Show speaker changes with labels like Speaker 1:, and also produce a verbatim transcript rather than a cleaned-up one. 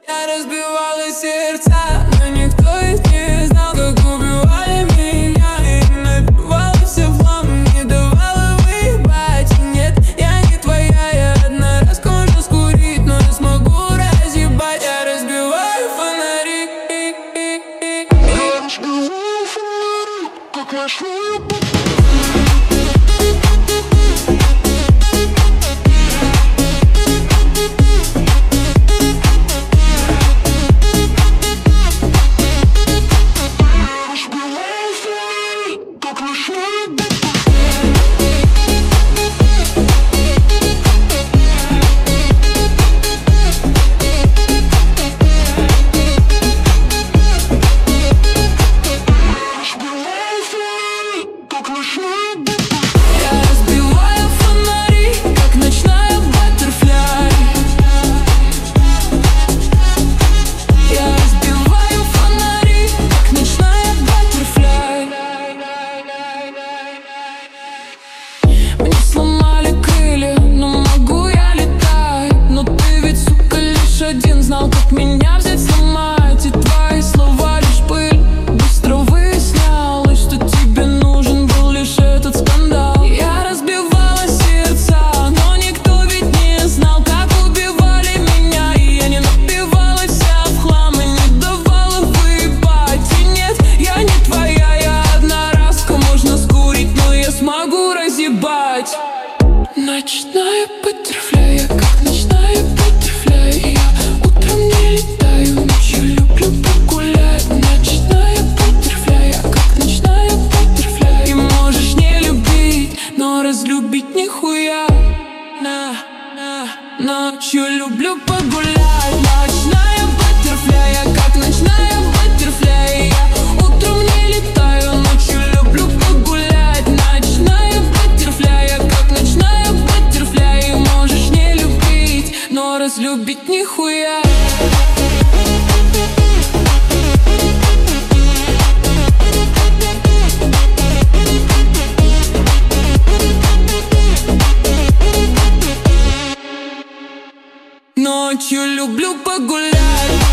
Speaker 1: Я разбивала сердца, но никто из не знал, как убивали меня. И напивался в хлам, не давала выебать. И нет, я не твоя, я одноразка, можно скурить, но я смогу разъебать. Я разбиваю фонари, я разбиваю фонари, как ночную. Один знал, как меня взять, сломать. И твои слова лишь пыль. Быстро выяснялось, что тебе нужен был лишь этот скандал. Я разбивала сердца, но никто ведь не знал, как убивали меня. И я не напивалась вся в хлам и не давала выебать. И нет, я не твоя, я одноразка, можно скурить, но я смогу разъебать. Ночная баттерфляй, я как ночная баттерфляй. Не летаю, ночью люблю погулять. Ночная баттерфляй, я как ночная баттерфляй. И можешь не любить, но разлюбить нихуя. На, на, ночью люблю погулять. Ночная баттерфляй, я как ночная баттерфляй. Я утром не летаю, ночью люблю погулять. Ночная баттерфляй, я как ночная баттерфляй. И можешь не любить, но разлюбить нихуя. Ночью люблю погулять.